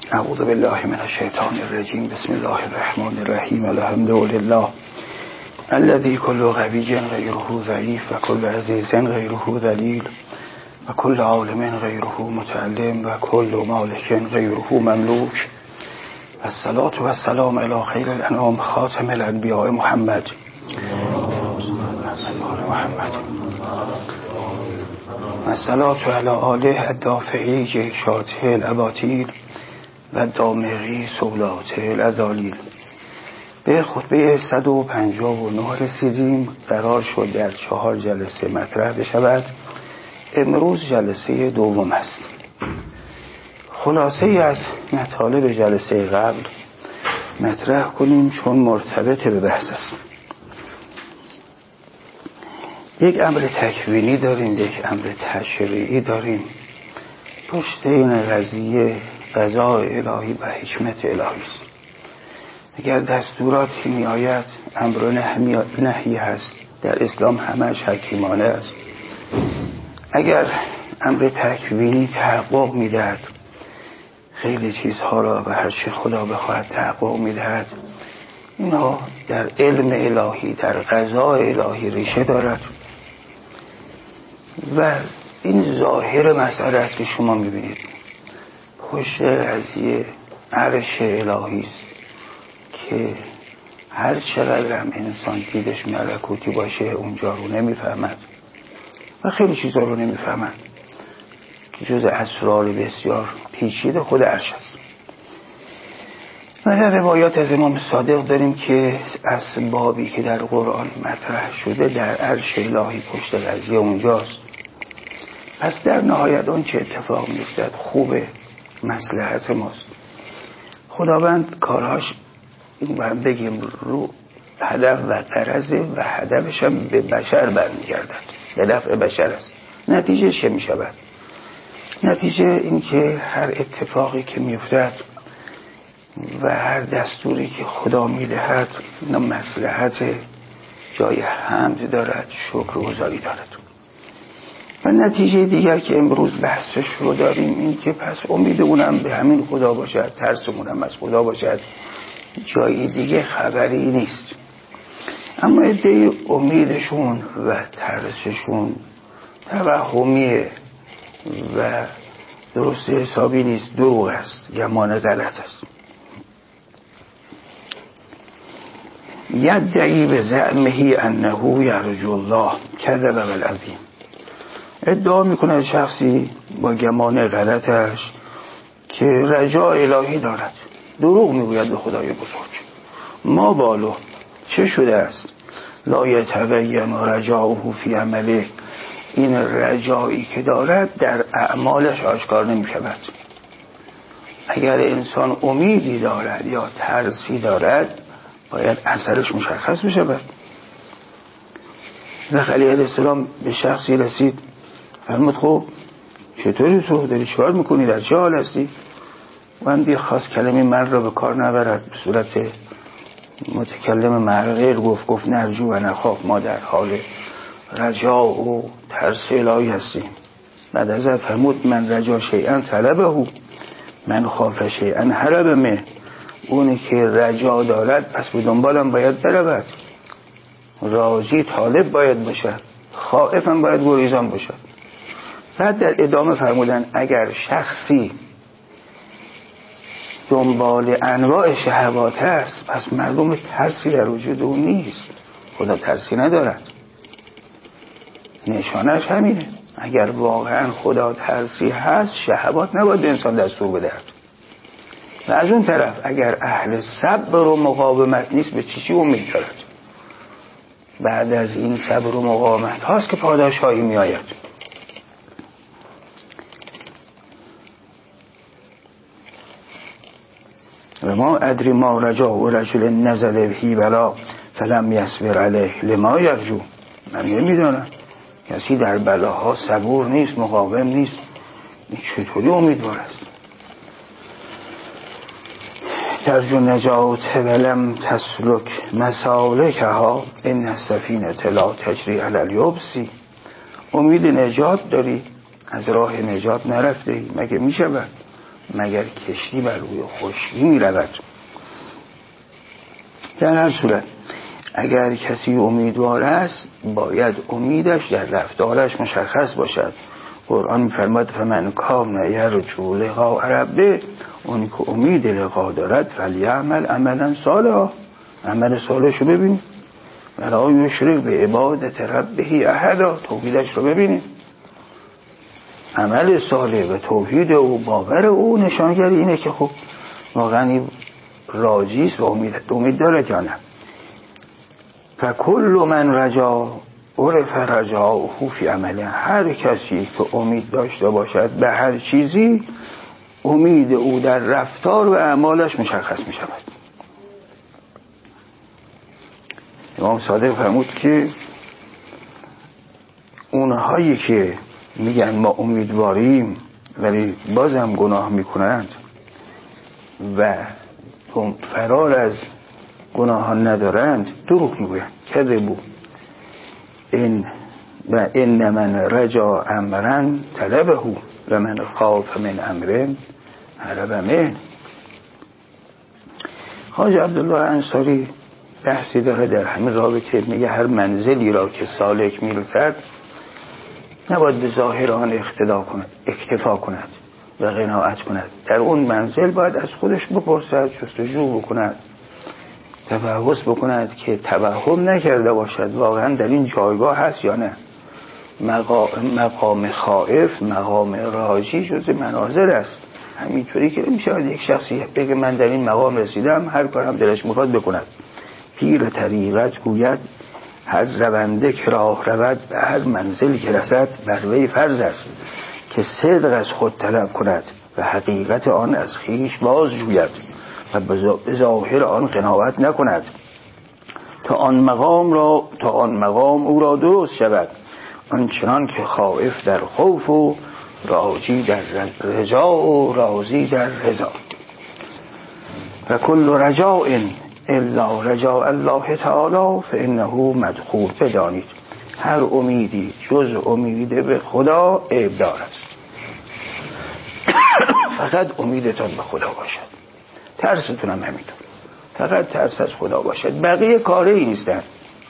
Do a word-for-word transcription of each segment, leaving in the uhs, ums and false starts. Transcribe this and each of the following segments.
اعوذ بالله من الشیطان الرجیم. بسم الله الرحمن الرحیم. الحمد لله الذي كل قوی غیره ضعیف و کل عزیز غیره ذلیل و کل عالم غیره متعلم و کل مالک غیره مملوک و الصلاة و السلام علی خیر الانام خاتم الانبیاء محمد محمد و الصلاة علی آله الدافعی جیشاته الاباطیل و دامغی سولاته الازالیل. به خطبه صد و پنجاه و نه رسیدیم. قرار شد در چهار جلسه مطرح بشود. امروز جلسه دوم است. خلاصه از مطالب جلسه قبل مطرح کنیم چون مرتبط به بحث است. یک امر تکوینی داریم، یک امر تشریعی داریم. پشت این قضیه قضای الهی و حکمت الهی است. اگر دستوراتی می آید امر و نهی هست، در اسلام همش حکیمانه است. اگر امر تکوینی تحقق می دهد، خیلی چیزها را به هر چه خدا بخواهد تحقق می دهد، اینا در علم الهی، در قضای الهی ریشه دارد و این ظاهر مسئله است که شما می بینید. پشت قضیه عرش الهی است که هر چقدر هم انسان دیدش ملکوتی باشه اونجا رو نمیفهمد و خیلی چیزا رو نمیفهمد که جز اسرار بسیار پیچیده خود عرش است. و در روایات از امام صادق داریم که اسبابی که در قرآن مطرح شده در عرش الهی پشت قضیه اونجاست. پس در نهایت اون چه اتفاق میفتد خوبه، مصلحت ماست. خداوند کارهاش این برم بگیم رو هدف و غرضه و هدفش هم به بشر برمیگردد، به نفع بشر است. نتیجه چه می شود؟ نتیجه این که هر اتفاقی که میفتد و هر دستوری که خدا میدهد مصلحت جای حمد دارد، شکرگزاری دارد. و نتیجه دیگر که امروز بحثش رو داریم این که پس امیدمونم به همین خدا باشد، ترسمونم از خدا باشد، جایی دیگه خبری نیست. اما عده امیدشون و ترسشون توهمیه و درست حسابی نیست، دروغ است، گمان غلط است. یدعی به زعمه انه یرجو الله کذب والعظیم. ادعا میکنه شخصی با گمان غلطش که رجا الهی دارد، دروغ میگوید به خدای بزرگ. ما بالو چه شده است؟ لا یتبین رجاؤه فی عمله. این رجایی که دارد در اعمالش آشکار نمی شود. اگر انسان امیدی دارد یا ترسی دارد باید اثرش مشخص بشود. و خلیل علیه السلام به شخصی رسید، فرمود خب چطوری تو داری چکار میکنی، در چه حال هستی؟ و اندی خواست کلمه من را به کار نبرد، به صورت متکلم مرغیر گفت گفت نرجو و نخاف، ما در حال رجا و ترس الهی هستیم. بعد ازت فرمود من رجا شیئا طلبه، من خاف شیئا هرب منه. اونی که رجا دارد پس به دنبالم باید برود، راجی طالب باید باشد، خائفم باید گریزان باشد. بعد در ادامه فرمودن اگر شخصی دنبال انواع شهوات هست پس معلوم ترسی در وجود اون نیست. خدا ترسی ندارد، نشانش همینه. اگر واقعا خدا ترسی هست شهوات نباید انسان دستور بدهد. و از اون طرف اگر اهل صبر و مقاومت نیست به چی چی امید دارد؟ بعد از این صبر و مقاومت هاست که پاداش هایی می آید. و ما ادری ما رجا و رجل نزل بهی بلا فلم یصبر علیه لما یرجو. من نمیدانم کسی در بلاها صبور نیست، مقاوم نیست، این چطوری امیدوار است؟ ترجو نجات ولم تسلک مسالکها این السفینه لا تجری علی الیبسی. امید نجات داری از راه نجات نرفته ای، مگه میشه؟ مگر کشتی بر روی خشکی می رود. در هر صورت اگر کسی امیدوار است باید امیدش در رفتارش مشخص باشد. قرآن می‌فرماید فمن کان یرجو لقاء ربه، اون که امید لقا دارد فلیعمل عملا صالحا، عمل صالحش رو ببینید. ولا یشرک به عبادت ربه احدا، توحیدش رو ببینید. عمل صالح و توحید او باور او نشانگر اینه که خب واقعا راجیست و امید, امید داره یا نه. فکل من رجا عرف رجاؤه فی عمله، هر کسی که امید داشته باشد به هر چیزی امید او در رفتار و اعمالش مشخص می شود. امام صادق فرمود که اونهایی که میگن ما امیدواریم ولی بازم گناه میکنند و فرار از گناهان ندارند دروغ میگویند، کذبوا. این و ان من رجا امرا طلبه و من خاف من امر هرب منه. خواجه عبدالله انصاری بحثی داره در همین رابطه، میگه هر منزلی را که سالک میرسد نباید به ظاهر آن اقتدا کند، اکتفا کند و قناعت کند. در اون منزل باید از خودش بپرسد، جستجو بکند، تفحص بکند که توهم نکرده باشد واقعا در این جایگاه هست یا نه. مقام خائف، مقام راجی جز منازل است. همینطوری که میشه یک شخصی بگه من در این مقام رسیدم هر کارم دلش میخواد بکند. پیر طریقت گوید هر رونده که راه رود به هر منزلی که رسد بر وی فرض است که صدق از خود طلب کند و حقیقت آن از خویش باز جوید و به ظاهر آن قناعت نکند تا آن مقام را تا آن مقام او را درست شود، آنچنان که خائف در خوف و راجی در رجا و راضی در رضا. و کل رجاء الا رجاء الله تعالی فانه مدخول. بدانید هر امیدی جز امید به خدا عیب دارد. فقط امیدتان به خدا باشد، ترستون هم همینطور، فقط ترس از خدا باشد. بقیه کاری نیستن،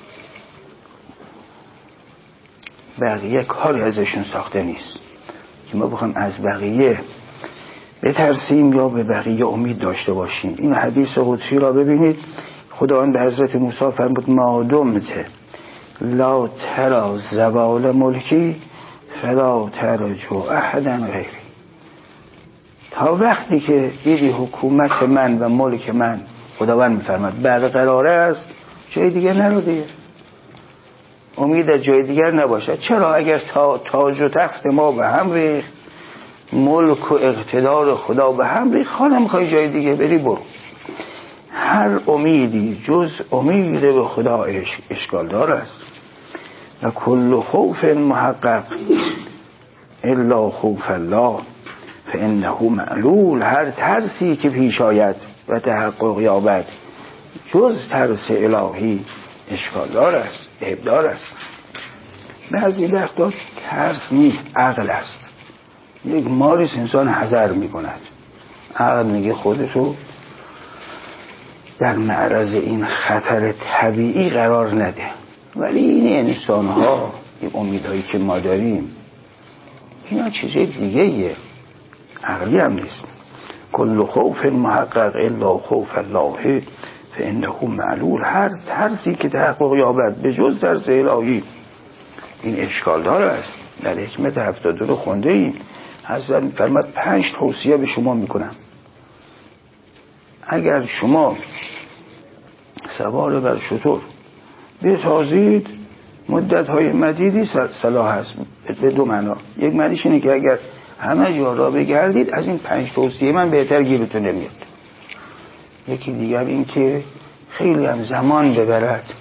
بقیه کاری ازشون ساخته نیست که ما بخوایم از بقیه بترسیم یا به بقیه امید داشته باشیم. این حدیث قدسی را ببینید، خداوند به حضرت موسی فرمود ما دمت لا ترى زوال ملکی فلا ترجو احدا غیری. تا وقتی که دیدی حکومت من و ملک من، خداوند میفرماد برقراره است، جای دیگر نرو دیگه، امید از جای دیگر نباشه. چرا؟ اگر تا تاج و تخت ما به هم ریخت، ملک و اقتدار خدا به هم ریخت، خانم میخوای جای دیگه بری برو. هر امیدی جز امید به خدا اشکال دار است. و کل خوف محقق الا خوف الله فانه معلول. هر ترسی که پیش آید و تحقق یابد جز ترس الهی اشکال دار است، عیب دار است. بعضی وقتا ترس نیست، عقل است. یک ماریس انسان حذر می کند، عقل میگه خودتو در معرض این خطر طبیعی قرار نده. ولی این انسان ها، این امیدهایی که ما داریم، اینا چیزای دیگه ایه، عقلی هم نیست. کل خوف محقق الا خوف الله فانه معلول. هر ترسی که تحقق یابد به جز ترس الهی این اشکال دار است. در حکمت هفتاد و دو خونده ایم، حضرت فرمود پنج توصیه به شما میکنم. اگر شما سوار بر شتر بتازید مدت های مدیدی صلاح هست. به دو معنا، یک معنیش اینه که اگر همه جا را بگردید از این پنج توصیه من بهتر گیرتون نمیاد. یکی دیگر این که خیلی هم زمان ببرد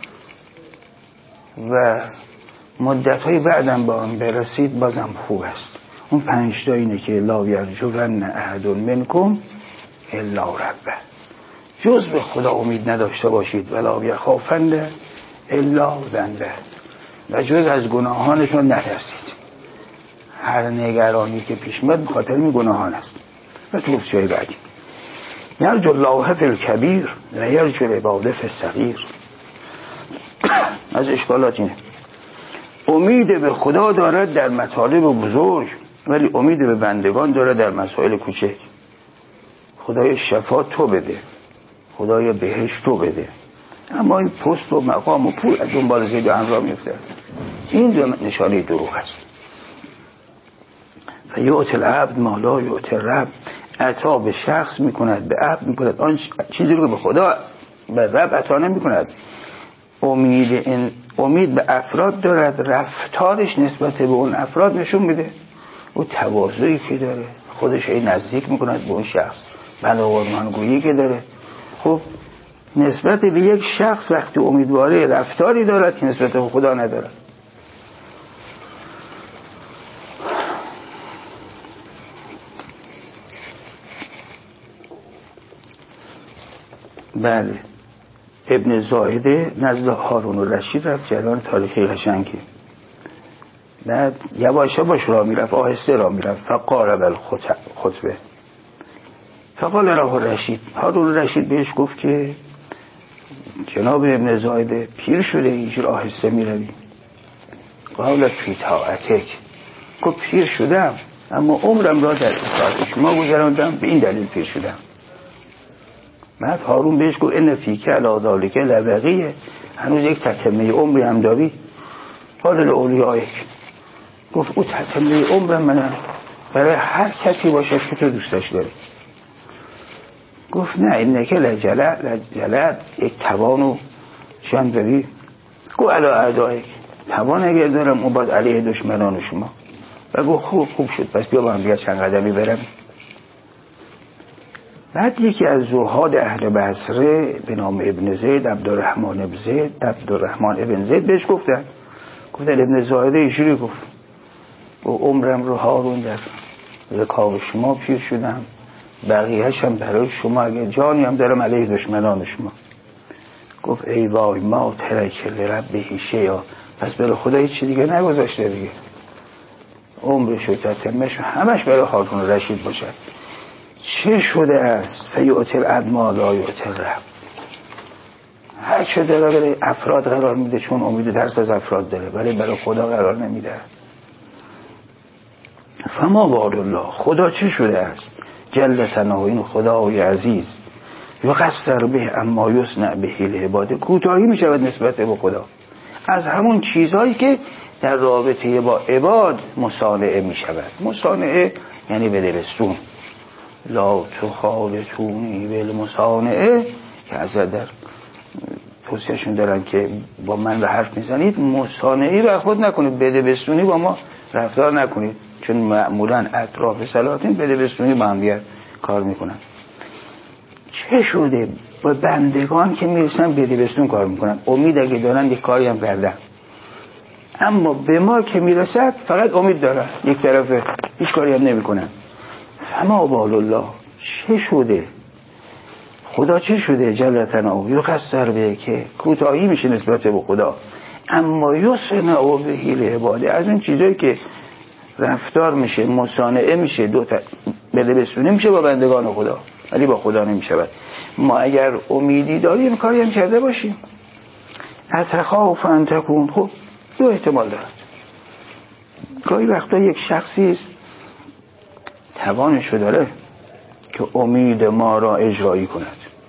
و مدت های بعدم با هم برسید بازم خوب است. اون پنج تا اینه که لا یرجون احد منکم الا ربه، جز به خدا امید نداشته باشید، ولا یخافن الا ذنبه، و جز از گناهانشون نترسید. هر نگرانی که پیش میاد به خاطر این گناهان است. و توصیه بعدی یرجو الله فی الکبیر و یرجو العباده فی الصغیر. از اشکالات اینه امید به خدا دارد در مطالب بزرگ ولی امید به بندگان دارد در مسائل کوچک. خدای شفا تو بده، خدای بهشت تو بده، اما این پست و مقام و پول از دنبال زید و انرا میفته. این نشانه دروغ است. و یعطی العبد ما لا یعطی الرب، عطا به شخص میکند، به عبد میکند آن چیزی رو که به خدا به رب عطا نمیکند. امید این امید به افراد دارد، رفتارش نسبت به اون افراد نشون میده او تواضعی که داره، خودش این نزدیک میکند به اون شخص، بلاورمانگویی که داره. خب نسبت به یک شخص وقتی امیدواره رفتاری دارد که نسبت به خدا ندارد. بله ابن زاهده نزد هارون الرشید رفت، جریان تاریخی قشنگی. بعد یواش یواش راه میرفت، آهسته راه میرفت. فقارب الخطبه فقال له الرشید، هارون الرشید بهش گفت که جناب ابن زاهده پیر شده اینجور آهسته میروی؟ قال فی طاعتک، گفت پیر شدم اما عمرم را در اطاعت شما گذراندم، به این دلیل پیر شدم. بعد هارون بهش گفت ان فیک علی ذلک لبقیه، هنوز یک تتمه عمری هم داری. قال لاولیائک، گفت او تتمه عمر منم برای هر کسی باشه که تو دوستش داری. گفت نه اینکه لجلد لجلد یک توانو شان داری. گفت علی اعدائک، توان اگر دارم اون باز علیه دشمنان شما. و گفت خوب خوب شد پس بیا با هم بیا چند قدمی برم. بعد یکی از زهاد اهل بصره به نام ابن زید، عبدالرحمن ابن زید عبدالرحمن ابن زید بهش گفتن گفتن ابن زاهده ایشوری گفت و عمرم رو هارون در رکاب شما پیر شدم، بقیه‌اش هم برای شما، اگه جانی هم دارم علیه دشمنان شما. گفت ای وای ما ترک لربه شیئا، پس برای خدا هیچ دیگه نگذاشته دیگه، عمرش و تتمش همش برای هارون رشید باشد. چه شده است فیعطی العبد ما لا یعطی الرب، هر چه داره برای افراد قرار میده چون امید ترس از افراد داره ولی برای خدا قرار نمیده. فما بال الله، خدا چه شده است جل ثناؤه، این خدای عزیز، یقصر به اما یصنع به العباد، کوتاهی میشود نسبت به خدا از همون چیزهایی که در رابطه با عباد مصانعه میشود. مصانعه یعنی بدبستون، لا تخالطونی بالمصانعه، که از در توصیهشون دارن که با من به حرف میزنید مصانعی بر خود نکنید، بدبستونی با ما رفتار نکنید، چون معمولا اطراف سلاطین بدبستونی با هم دیگر کار میکنن. چه شده با بندگان که میرسن بدبستون کار میکنن، امید اگه دارن یک کاری هم کردن، اما به ما که میرسد فقط امید دارن یک طرفه، هیچ کاری هم نمیکنن. فما بال الله، چه شده خدا چه شده جل ثناؤه یقصر به، که کوتاهی میشه نسبت به خدا، اما یصنع به العباد، از اون چیزایی که رفتار میشه مصانعه میشه دو تا بدبستونی میشه با بندگان خدا ولی با خدا نمیشود. ما اگر امیدی داریم کاری هم کرده باشیم، اتخاف ان تکون، خب دو احتمال دارد. گاهی وقتا یک شخصی است توانشو داره که امید ما را اجرایی کند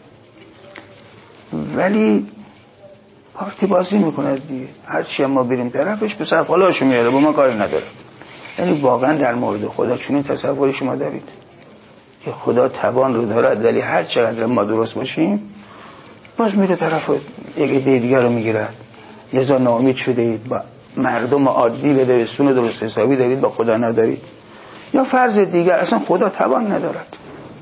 ولی پارتی بازی میکند دیگه، هرچی ما بریم طرفش به صرف حالاشو میاره، با ما کاری نداره. یعنی واقعا در مورد خدا چنین تصوری شما دارید که خدا توان رو دارد ولی هر چقدر ما درست باشیم باز میره طرف یک ایده دیگر رو میگیرد، لذا ناامید شده اید، با مردم عادی به درستون درست حسابی دارید، با خدا ندارید. یا فرض دیگر اصلا خدا توان ندارد،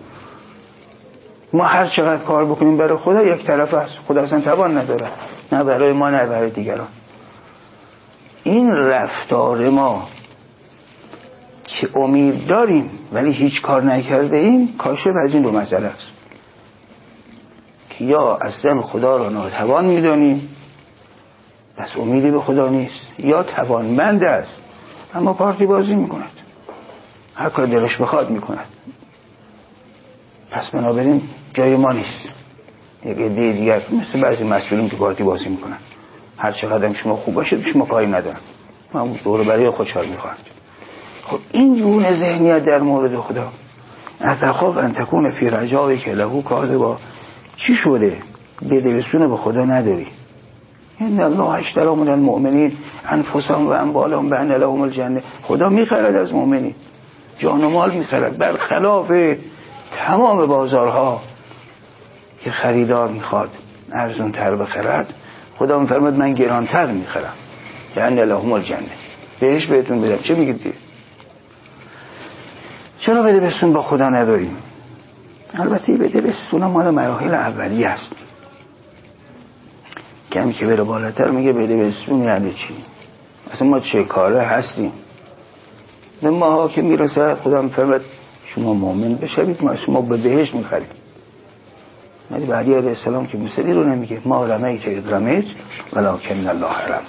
ما هر چقدر کار بکنیم برای خدا یک طرف است، خدا اصلا توان ندارد، نه برای ما نه برای دیگران. این رفتار ما که امید داریم ولی هیچ کار نکرده ایم کاشف از این دو مسئله است که یا اصلا خدا را ناتوان میدانیم پس امیدی به خدا نیست، یا توانمند است اما پارتی بازی میکند، هر کار دلش بخواد میکند. پس بنابراین جای ما نیست. یک عده دیگر مثل بعضی مسئولین که پارتی بازی میکنن، هر چقدر شما خوب باشید شما کاری ندارن، من دور برای خودشار میخواند. خب این گونه ذهنیت در مورد خدا، اتخاف ان تکون فی رجایی که لهو کاذبا، چی شده؟ بدبستون به خدا نداری. ان الله اشتری من المؤمنین انفسهم و اموالهم بان لهم الجنه. خدا میخرد از مؤمنین، جان و مال میخرد، برخلاف تمام بازارها که خریدار میخواد ارزون تر بخرد، خدا میفرماد من گرانتر میخرم، یعنی لهم الجنه، بهش بهتون بدم. چه میگید؟ چرا بده بستون با خدا نداریم؟ البته بده بستون مال مراحل اولیه است، کمی که بره بالاتر میگه بده بستون یعنی چی؟ اصلا ما چه کاره هستیم؟ به ما که میرسه خدا میفرماد شما مؤمن بشوید ما شما به بهشت میخریم. ولی به علی علیه السلام که موسیقی رو نمیگه ما رمیت اذ رمیت ولکن الله رمی.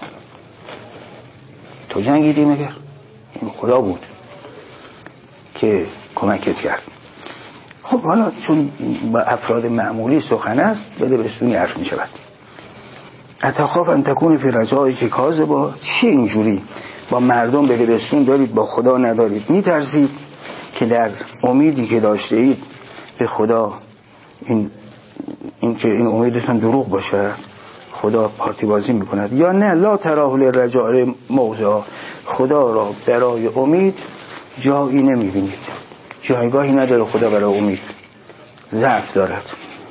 تو جنگیدی مگر؟ این خدا بود که کمکت کرد. خب حالا چون با افراد معمولی سخن است بده بستونی حرف می شود. اتخاف ان تکون فی رجایی که کاذبا، چی اینجوری با مردم بده بستون دارید با خدا ندارید؟ می ترسید که در امیدی که داشته اید به خدا این این که این امیدتون دروغ باشه، خدا پارتی بازی میکند؟ یا نه لا تراه للرجاء موضع، خدا را برای امید جایی نمیبینید، جایگاهی نداره خدا برای امید، ضعف دارد.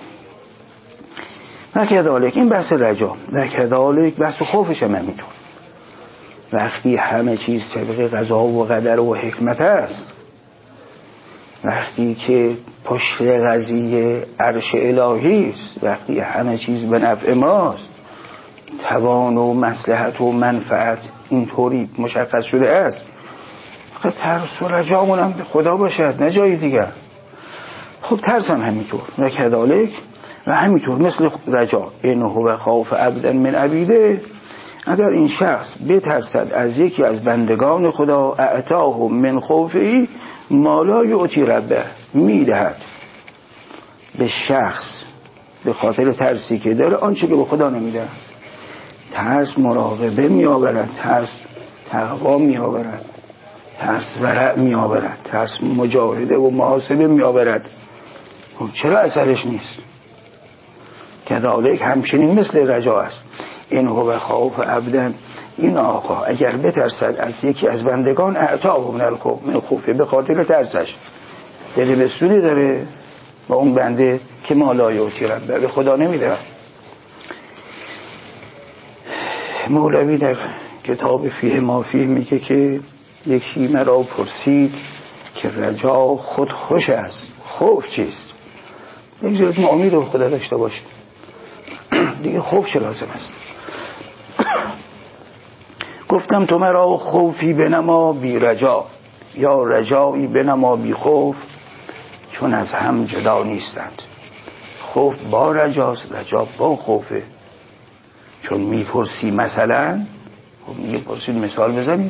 نکذالک، این بحث رجا، نکذالک بحث خوفش هم همینطور. وقتی همه چیز طبق قضا و قدر و حکمت است، وقتی که پشت قضیه عرش الهی است، وقتی همه چیز به نفع ماست، توان و مصلحت و منفعت اینطوری مشخص شده است، خب ترس و رجامون هم به خدا باشد نه جای دیگر. خب ترس هم همینطور، و کذالک، و همینطور مثل رجا، اینه و خوف عبدا من عبیده، اگر این شخص بترسد از یکی از بندگان خدا، اعطاه من خوفی ما لا یعطی ربه، میدهد به شخص به خاطر ترسی که داره آنچه که به خدا نمیده. ترس مراقبه میآورد، ترس تقوا میآورد، ترس ورع میآورد، ترس مجاهده و محاسبه میآورد. چرا اثرش نیست؟ کذالک همچنین مثل رجا است. این هو خوف عبدن، این آقا اگر بترسد از یکی از بندگان، اعطاه من الخوف، من خوفه، به خاطر ترسش دل بستونی داره با اون بنده که ما لا یعطی ربه، به خدا نمیده. مولوی در کتاب فیه ما فیه میگه که یکی مرا پرسید که رجا خود خوش است، خوف چیست؟ بگذارید ما امید رو خدا داشته باشیم، دیگه خوف چه لازم است؟ گفتم تو مرا خوفی بنما بی رجا، یا رجایی بنما بی خوف، چون از هم جدا نیستند. خوف با رجاست، رجا با خوفه. چون میپرسی مثلا، خب میگه پرسید مثال بزنید.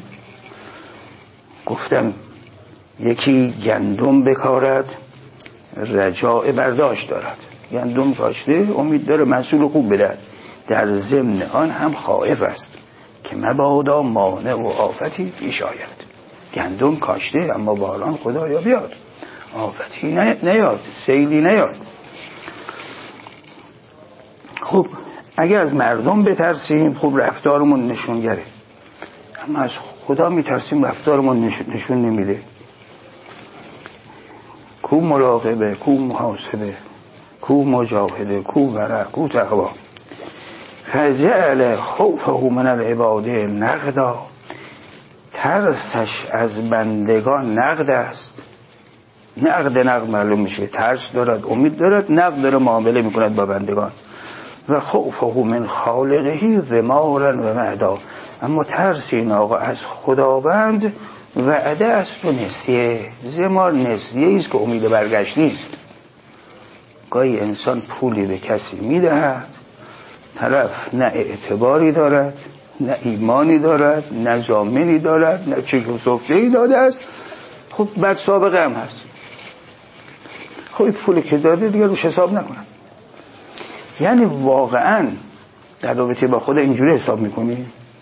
گفتم یکی گندم بکارد رجاء برداشت دارد، گندم کاشته امید داره محصول خوب بدهد، در ضمن آن هم خائف است که مبادا مانع و آفتی پیش آید. گندم کاشته اما باران خدایا بیاد، آفتی نیاد، سیلی نیاد. خب اگر از مردم بترسیم خب رفتارمون نشونگره، اما از خدا میترسیم رفتارمون نشون نمیده. کو مراقبه، کو محاسبه، کو مجاهده، کو ورع، کو تقوا. فجعل خوفه من العباد نقدا، ترسش از بندگان نقد است. نقد نقد معلوم میشه، ترس دارد، امید دارد، نقد داره، معامله میکند با بندگان. و خوفه من خالقه ضمارا و وعدا، اما ترس این آقا از خداوند وعده است و نسیه. ضمار نسیه است که امید برگشت نیست. گاهی انسان پولی به کسی میدهد، طرف نه اعتباری دارد، نه ایمانی دارد، نه ضامنی دارد، نه چک و سفره‌ای داده است، خب بعد سابقه هم هست. خب پولی که داده دیگه روش حساب نکنم. یعنی واقعا در رابطه با خود اینجوری حساب میکنی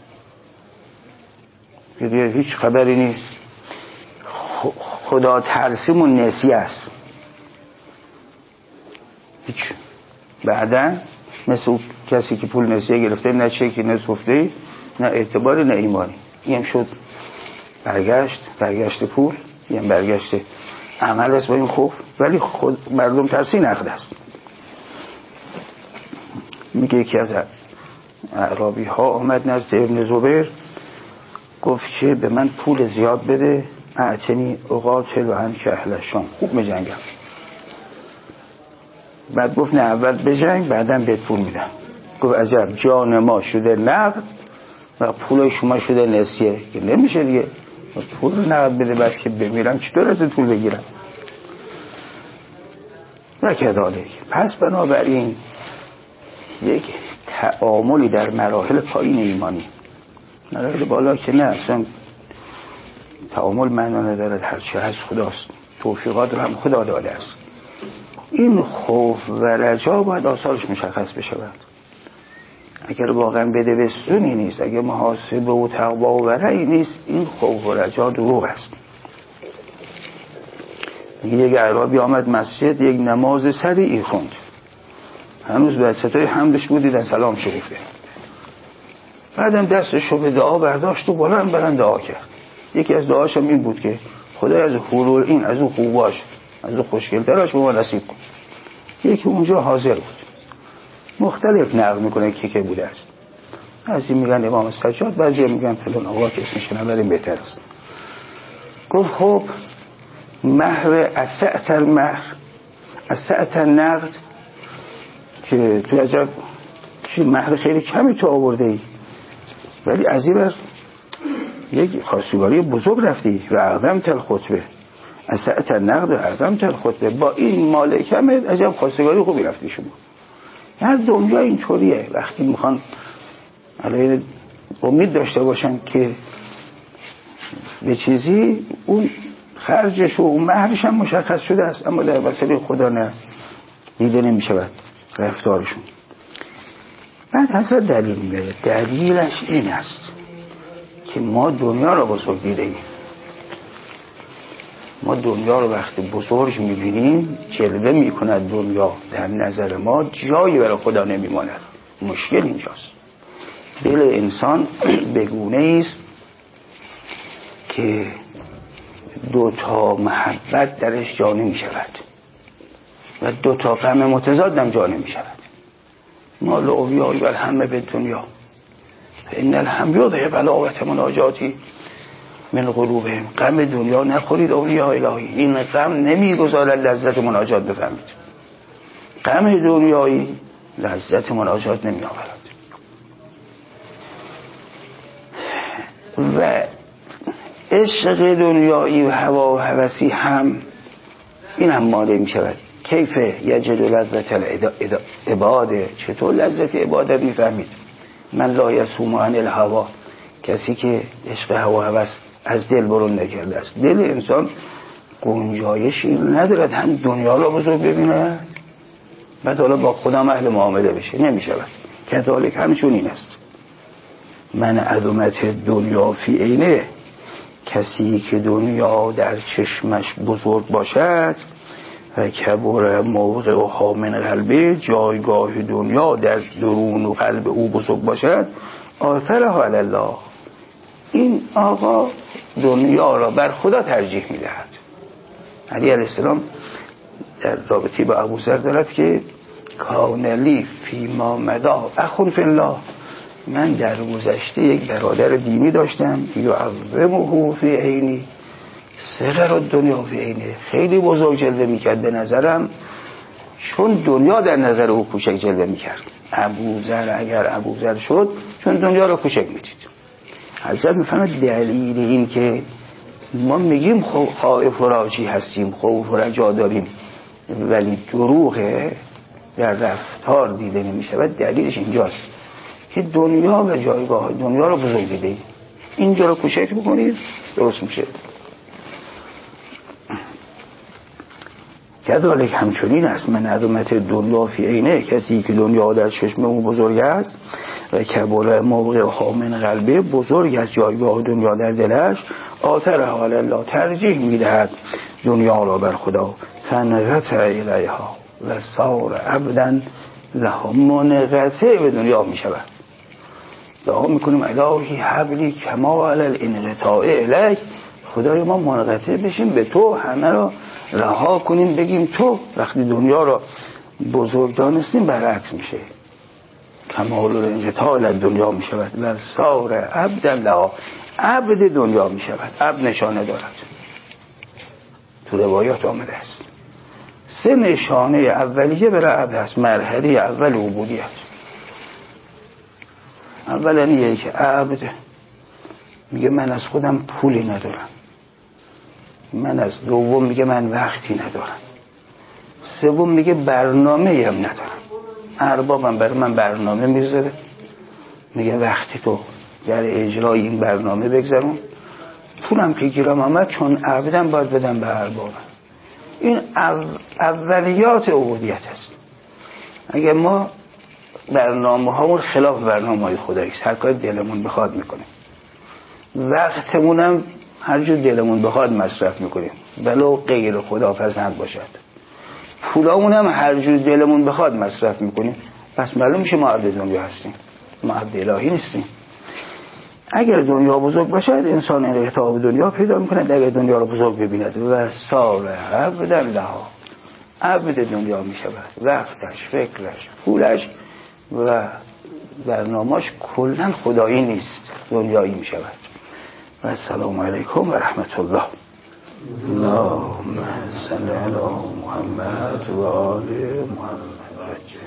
که دیگه هیچ خبری نیست، خدا ترسیمون نسیه است، هیچ. بعدا مثل اون کسی که پول نسیه گرفته، نه چکی نه سفته نه اعتباری نه ایمانی، این شد برگشت برگشت پول، این برگشت عمل است با این خوف. ولی خود مردم ترسی نقد است. میگه یکی از اعرابی ها آمد نزد ابن زبیر، گفت که به من پول زیاد بده، اعتنی اقاتل و انک اهل شام، خوب میجنگم. بعد گفت نه اول بجنگ بعدم بهت پول میدم. گفت عجب، جان ما شده نقد و پول شما شده نسیه، که نمیشه دیگه. پول نقد بده بعد که بمیرم چطور از پول بگیرم؟ و کذالک. پس بنابراین یک تعاملی در مراحل پایین ایمانی، مراحل بالا که نه، اصلا تعامل معنا ندارد، هرچی هست خداست، توفیقات رو هم خدا داده است. این خوف و رجا باید آثارش مشخص بشود. اگر واقعا بده بستونی نیست، اگر محاسبه و تقوا و ورعی نیست، این خوف و رجا دروغ است. یک اعرابی آمد مسجد، یک نماز سریعی خوند، هنوز به ستای حمدش بود، دیدن سلام شریفه. بعدم دستشو به دعا برداشت و بلند بلند دعا کرد. یکی از دعاشم این بود که خدای از حلول این، از اون خوباش، از اون خوشگلتراش به ما نصیب کن. یکی اونجا حاضر بود، مختلف نقل میکنه که که بوده است. بعضی میگن امام سجاد، بعضی میگن فلان آقا که اسمش نبریم بهتر است. گفت خب مهر اسعت المهر اسعت النقد، که تو عجب چی مهر خیلی کمی تو آورده ای، ولی از این بر یک خواستگاری بزرگ رفتی و اقدم تل خطبه، اسعت النقد و اقدم تل خطبه، با این مال کمت عجب خواستگاری خوبی رفتی شما. یعنی دنیا اینطوریه، وقتی میخوان علیه امید داشته باشن که به چیزی، اون خرجش و اون مهرش هم مشخص شده است، اما در وسیله خدا نه، دیده نمیشود رفتارشون. بعد اصلا دلیل میگه، دلیلش این است که ما دنیا رو بزرگ دیدیم. ما دنیا رو وقتی بزرگ میبینیم، جلوه میکند دنیا در نظر ما، جایی برای خدا نمیماند. مشکل اینجاست، دل انسان بگونه ایست که دو تا محبت درش جا نمی شود و دو تا غم متضاد هم جا نمی شود. ما لعویای و الهمه به دنیا این الهمیو ده بلاوت مناجاتی من قلوبهم. غم دنیا نخورید اولیاء الهی، این غم نمی گذارد لذت مناجات بفهمید. غم دنیایی لذت مناجات نمی آورد. و عشق دنیایی و هوا و هوسی هم این هم مانع می شود. کیف یجد لذت العباده، چطور لذت عبادت می فهمید؟ من لا یصوم عن الهوا، کسی که عشق هوا و هوس از دل برون نکرده است. دل انسان گنجایشی ندارد هم دنیا را بزرگ ببینه بعد حالا با خودم اهل معامله بشه، نمی شود. کذالک همچون این است. من عظمت دنیا فی عینه، کسی که دنیا در چشمش بزرگ باشد، و کبر موقع و حامن قلبه، جایگاه دنیا در درون و قلب او بزرگ باشد، آثرها علی الله، این آقا دنیا را بر خدا ترجیح میدهد. علی علیه السلام در رابطه با ابوذر دارد که کانلی فی ما مدا اخون فی الله، من در گذشته یک برادر دینی داشتم، یعظمه فی عینی صغر دنیا فی عینه، خیلی بزرگ جلوه میکرد به نظرم، چون دنیا در نظر او کوچک جلوه میکرد. ابوذر اگر ابوذر شد چون دنیا رو کوچک میدید. حضرت میفهمد دلیل این که ما میگیم خائف و راجی هستیم، خوف و رجا داریم، ولی دروغه در رفتار دیده نمیشود، دلیلش اینجاست که دنیا و جایگاه دنیا رو بزرگ دیدید، اینجا رو کوچک بکنید درست میشه. کذالک همچنین است من عظمت دنیا فی عینه، کسی که دنیا در چشم او بزرگ است و کبر موقع خامن قلبه، بزرگ از جایگاه دنیا در دلش، آثر حال الله ترجیح میدهد دنیا را بر خدا، فنقطع الیها و صار عبدا لها، منقطع به دنیا می شود. دعا میکنیم الهی حبلی کما علی الانقطاع الیک، خدای ما منقطع بشیم به تو، همه را رها کنیم بگیم تو. وقتی دنیا را بزرگ دانستیم برعکس میشه، کمال الانقطاع الی دنیا می شود و صار عبدا لها، عبد دنیا می شود. عبد نشانه دارد، تو روایات آمده است سه نشانه اولیه برای عبد هست. مرحله اول عبودیت، اولا اینه که عبد میگه من از خودم پولی ندارم، من از دوم میگه من وقتی ندارم، سوم میگه برنامه هم ندارم. اربابم برای من برنامه میذاره، میگه وقتی تو در اجرای این برنامه بگذرون، پولم که گیرم آمد چون عبدم باید بدم به اربابم. این اولیات عبودیت است. اگر ما برنامه هامون خلاف برنامه های خداییست، هر کاری دلمون بخواد میکنیم، وقتمونم هر جور دلمون بخواد مصرف میکنیم ولو غیر خدا پسند باشد، پولامونم هر جور دلمون بخواد مصرف میکنیم، پس معلوم میشه ما عبد دنیا هستیم، ما عبد الهی نیستیم. اگر دنیا بزرگ باشد انسان انقطاع به دنیا پیدا میکند، اگر دنیا رو بزرگ ببیند و صار عبدا لها، عبد دنیا میشود، وقتش، فکرش، پولش و برنامه‌اش کلا خدایی نیست، دنیایی میشود. و السلام علیکم و رحمت الله. اللهم صل علی محمد و آل محمد.